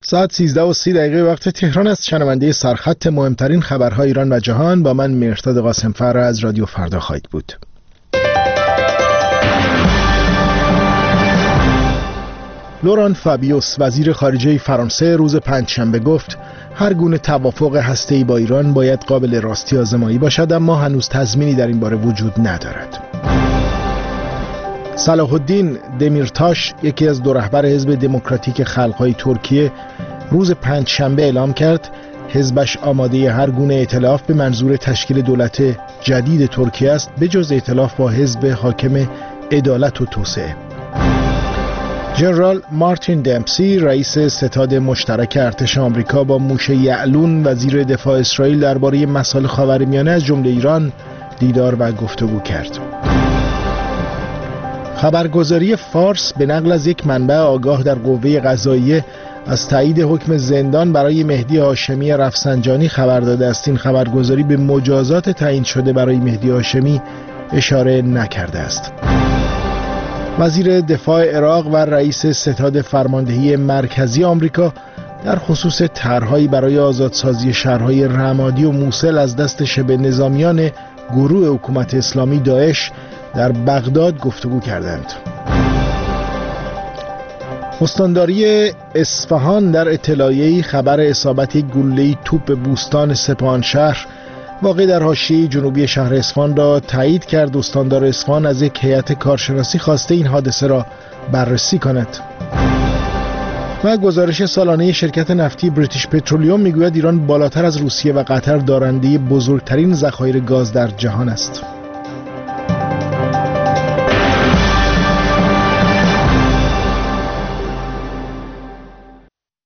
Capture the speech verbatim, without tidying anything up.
ساعت سیزده و سی دقیقه وقت تهران است. شنونده سرخط مهمترین خبرهای ایران و جهان با من مهرداد قاسمفر از رادیو فردا خواهید بود. لوران فابیوس وزیر خارجه فرانسه روز پنجشنبه گفت هر گونه توافق هسته‌ای با ایران باید قابل راستی آزمایی باشد، اما هنوز تضمینی در این باره وجود ندارد. صلاح الدین دمیرتاش، یکی از دو رهبر حزب دموکراتیک خلق‌های ترکیه، روز پنجشنبه اعلام کرد حزبش آماده هر گونه ائتلاف به منظور تشکیل دولت جدید ترکیه است، به جز ائتلاف با حزب حاکم عدالت و توسعه. ژنرال مارتین دمپسی، رئیس ستاد مشترک ارتش آمریکا، با موشه یعلون وزیر دفاع اسرائیل درباره مسائل خاورمیانه از جمله ایران دیدار و گفتگو کرد. خبرگزاری فارس به نقل از یک منبع آگاه در قوه قضاییه از تایید حکم زندان برای مهدی هاشمی رفسنجانی خبر داده است. این خبرگزاری به مجازات تعیین شده برای مهدی هاشمی اشاره نکرده است. وزیر دفاع عراق و رئیس ستاد فرماندهی مرکزی آمریکا در خصوص طرح‌هایی برای آزادسازی شهرهای رمادی و موصل از دست شبه نظامیان گروه حکومت اسلامی داعش در بغداد گفتگو کردند. استانداری اصفهان در اطلاعیه‌ای خبر اصابت یک گلوله توپ بوستان سپاهانشهر واقع در حاشیه جنوبی شهر اصفهان را تایید کرد. استاندار اصفهان از یک هیئت کارشناسی خواسته این حادثه را بررسی کند. و گزارش سالانه شرکت نفتی بریتیش پترولیوم میگوید ایران بالاتر از روسیه و قطر دارنده بزرگترین ذخایر گاز در جهان است.